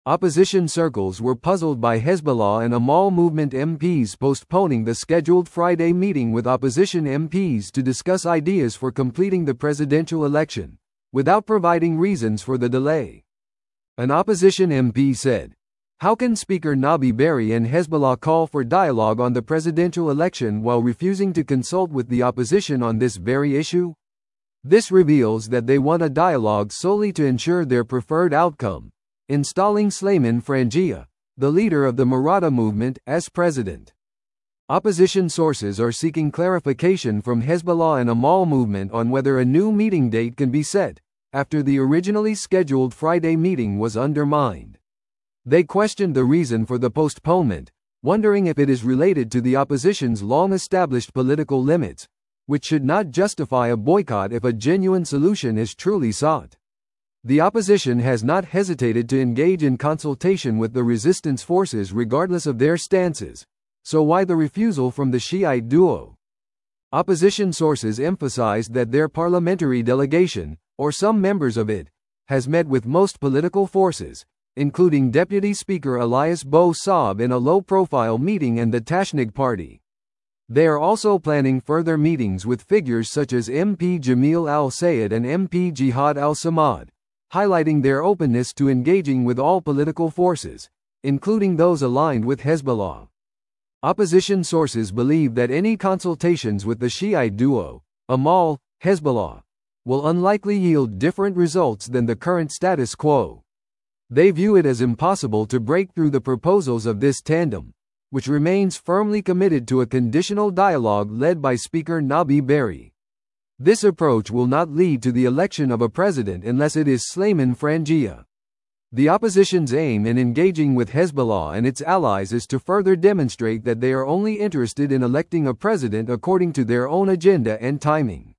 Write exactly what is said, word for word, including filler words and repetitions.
Opposition circles were puzzled by Hezbollah and Amal movement M Ps postponing the scheduled Friday meeting with opposition M Ps to discuss ideas for completing the presidential election, without providing reasons for the delay. An opposition M P said, "How can Speaker Nabi Berri and Hezbollah call for dialogue on the presidential election while refusing to consult with the opposition on this very issue? This reveals that they want a dialogue solely to ensure their preferred outcome, installing Sleiman Frangia, the leader of the Maratha movement, as president." Opposition sources are seeking clarification from Hezbollah and Amal movement on whether a new meeting date can be set, after the originally scheduled Friday meeting was undermined. They questioned the reason for the postponement, wondering if it is related to the opposition's long-established political limits, which should not justify a boycott if a genuine solution is truly sought. The opposition has not hesitated to engage in consultation with the resistance forces regardless of their stances, so why the refusal from the Shiite duo? Opposition sources emphasized that their parliamentary delegation, or some members of it, has met with most political forces, including Deputy Speaker Elias Bou Saab in a low-profile meeting and the Tashnig Party. They are also planning further meetings with figures such as M P Jamil Al-Sayed and M P Jihad Al-Samad, highlighting their openness to engaging with all political forces, including those aligned with Hezbollah. Opposition sources believe that any consultations with the Shiite duo, Amal, Hezbollah, will unlikely yield different results than the current status quo. They view it as impossible to break through the proposals of this tandem, which remains firmly committed to a conditional dialogue led by Speaker Nabi Berri. This approach will not lead to the election of a president unless it is Sleiman Frangia. The opposition's aim in engaging with Hezbollah and its allies is to further demonstrate that they are only interested in electing a president according to their own agenda and timing.